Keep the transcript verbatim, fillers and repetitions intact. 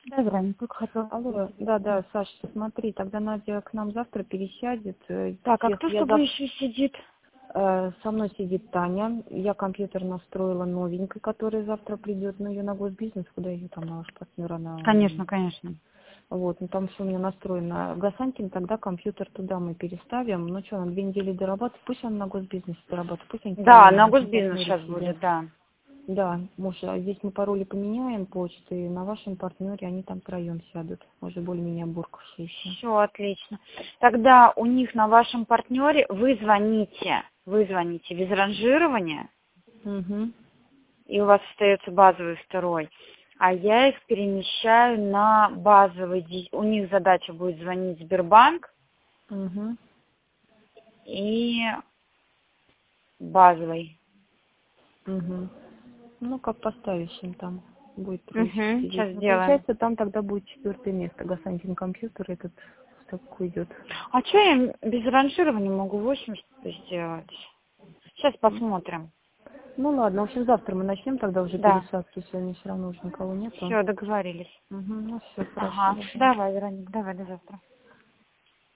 Да, Вероника, только хотела Алло, спросить. да, да, Саша, смотри, тогда Надя к нам завтра пересядет. Э, Так, а Честно, кто с я тобой зав- еще сидит? э, со мной сидит Таня. Я компьютер настроила новенький, который завтра придет. Ну, ее на госбизнес, куда ее там, на ваш партнера, на... Конечно, конечно. Вот, ну там все у меня настроено. Гасантин, тогда компьютер туда мы переставим. Ну что, на две недели дорабатывать, пусть он на госбизнесе дорабатывает, пусть они Да, втроем на будут на госбизнес партнере сейчас сидят. будет, да. Да, может, а здесь мы пароли поменяем почты, и на вашем партнере они там втроем сядут. Уже более-менее обуркавшиеся. Все отлично. Тогда у них на вашем партнере вы звоните, вы звоните без ранжирования, Угу. и у вас остается базовый второй. А я их перемещаю на базовый. ди- У них задача будет звонить в Сбербанк Угу. и базовый. Угу. Ну, как поставишь им там. Будет Угу, троечка сидеть. сейчас Ну, сделаем. получается, там тогда будет четвертое место. Гасантин компьютер этот в такой идет. А что я без ранжирования могу восемьдесят сделать? Сейчас посмотрим. Ну ладно, в общем, завтра мы начнем тогда уже Да, пересадки. Сегодня все равно уже никого нету. все, договорились. Угу. Ну все, хорошо. Ага, Давай. давай, Вероника, давай, до завтра.